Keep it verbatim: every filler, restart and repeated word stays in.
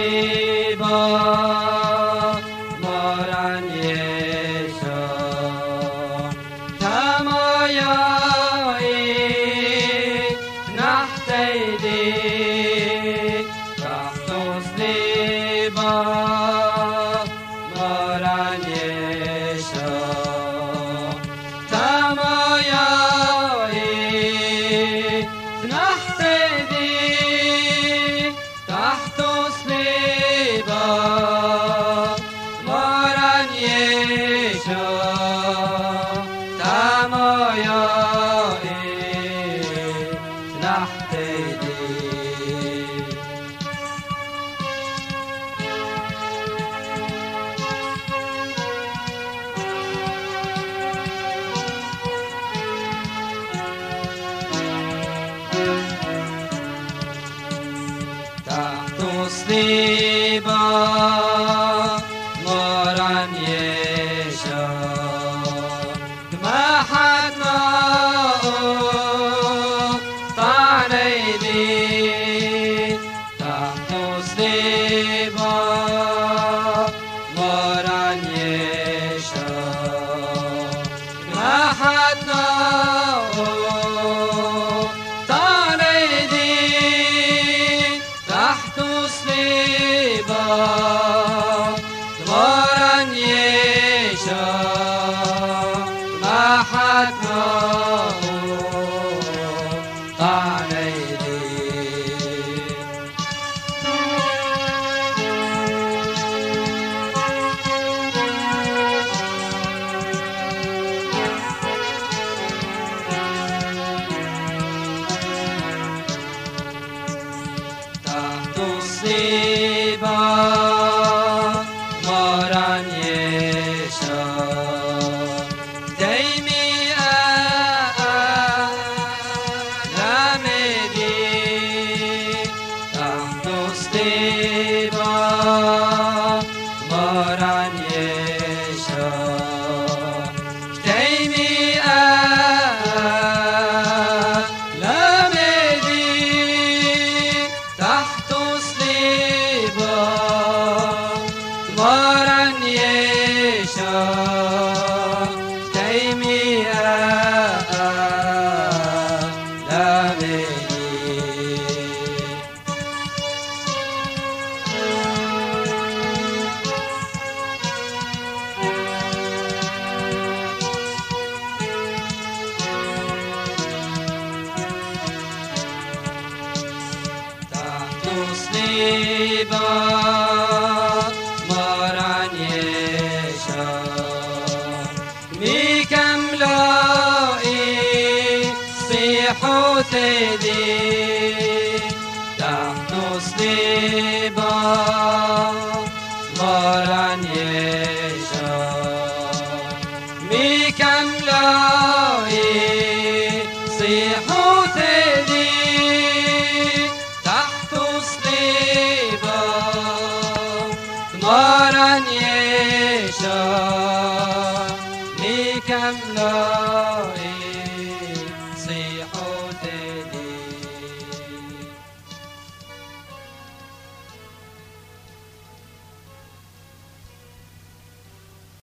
صليبا مران يسوع تماياي نحتيدي تحت صليبا مران يسوع تماياي نحتيدي تحت صليبا مران يسوع تماياي نحتيدي تحت صليبا مران يسوع محتنا طعنيدي تحت صليبا مران يسوع محتنا طعنيدي تحت صليبا مران يسوع محتنا طعنيدي تحت صليبا مران يسوع دايمي ألامدي تحت صليبا مران يسوع دايمي تحت صليبا مران يسوع دايمي ألامدي تحت صليبا مران يسوع مكملائي صيحوتي تحت صليبا مران يسوع مكملائي صيحوتي تحت صليبا مران يسوع مكملائي